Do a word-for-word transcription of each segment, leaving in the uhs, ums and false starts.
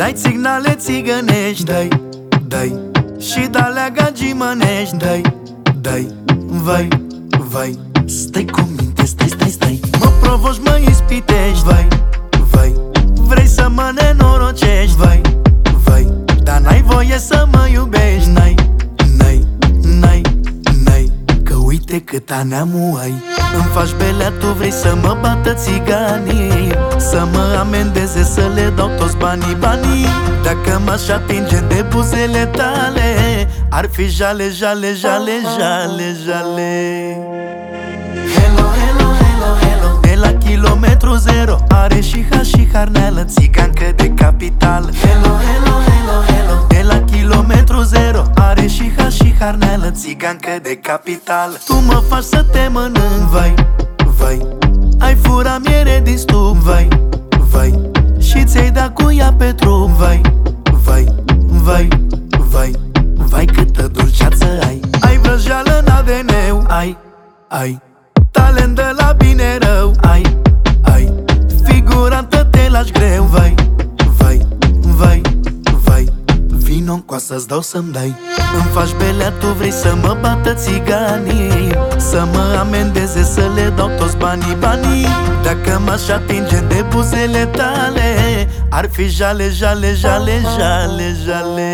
Dai țignale țigănești, dai, dai, și d-alea gagimănești, dai, dai, vai, vai. Stai cu minte, stai, stai, stai. Mă provoci, mă ispitești, vai, vai. Vrei să mă nenorocești, vai, vai. Dar n-ai voie să mă iubești, n-ai, n-ai, n-ai, n-ai. Că uite cât aneamul ai. Îmi faci belea, tu vrei să mă bată țiganii, să mă amendeze, să le dau toți banii, banii. Dacă m-aș atinge de buzele tale, ar fi jale, jale, jale, jale, jale. Hello, hello, hello, hello. De la kilometru zero are și ha și harneală, țigancă de capital. Hello, hello, hello, hello. De la kilometru zero are și ha și harneală, țigancă de capital. Tu mă faci să te mănânc, vai, vai. Ai fura miere din stup, vai, vai. Și ți-ai dat cu ea pe trup, vai, vai, vai, vai. Vai câtă dulceață ai. Ai vrăjeală în A D N-ul, ai, ai. Talent de la bine rău, ai, ai. Figurantă te lași greu, vai, vai, vai, vai. Vino în coasă-ți dau să-mi dai. Îmi faci belea, tu vrei să mă bată țiganii, să mă amendeze, să le dau toți banii, banii. Dacă m-aș atinge de buzele tale, ar fi jale, jale, jale, jale, jale.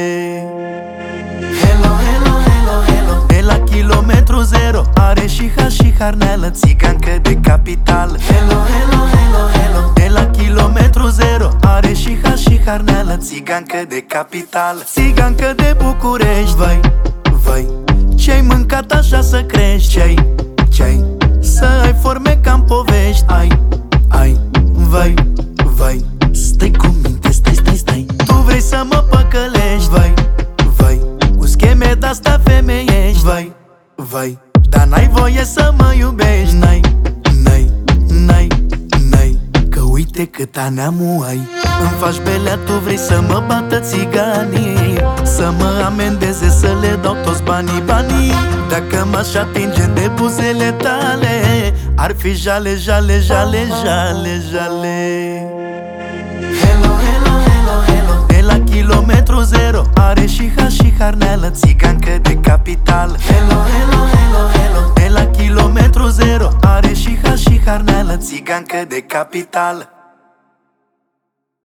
Hello, hello, hello, hello. De la kilometru zero are și ha și harneală, țigancă de capital. Hello, hello, hello, hello. De la kilometru zero are și ha și harneală, țigancă de capital. Țigancă de București, vai, vai. Ce-ai mâncat așa să crești, ce-ai, ce-ai. Să ai forme ca-n povești, ai, ai, vai, vai. Stai cu minte, stai, stai, stai. Tu vrei să mă păcălești, vai, vai. Cu scheme de-astea femeiești, vai, vai. Dar n-ai voie să mă iubești, n-ai, n-ai, n-ai, n-ai. Că uite cât aneamul ai. Îmi faci belea, tu vrei să mă bată țiganii, să mă amendeze, să le dau toți banii, banii. Dacă m-aș atinge de buzele tale, ar fi jale, jale, jale, jale, jale. Hello, hello, hello, hello. De la kilometru zero are și ha și harneală, țigancă de capital. Hello, hello, hello, hello. De la kilometru zero are și ha și harneală, țigancă de capital.